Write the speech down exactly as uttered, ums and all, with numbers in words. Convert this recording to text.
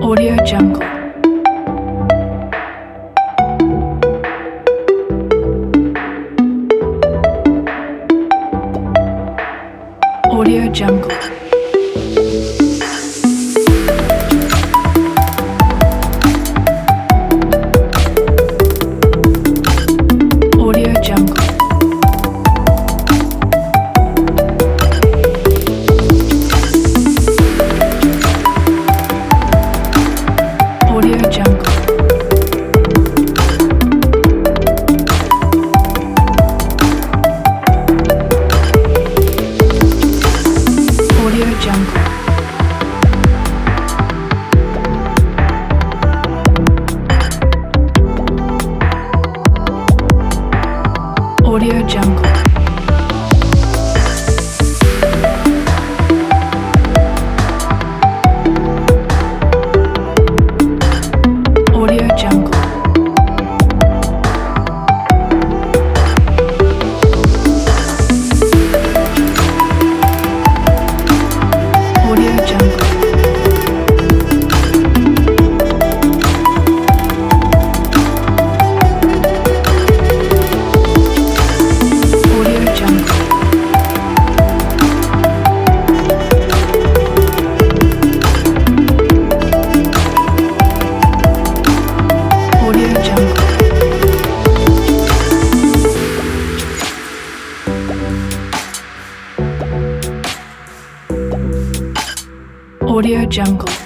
Audio Jungle. Audio Jungle. Audio Jungle. Audio Jungle. Audio Jungle. Audio Jungle. Audio Jungle. Audio Jungle. Audio Jungle. Audio Jungle. Audio Jungle.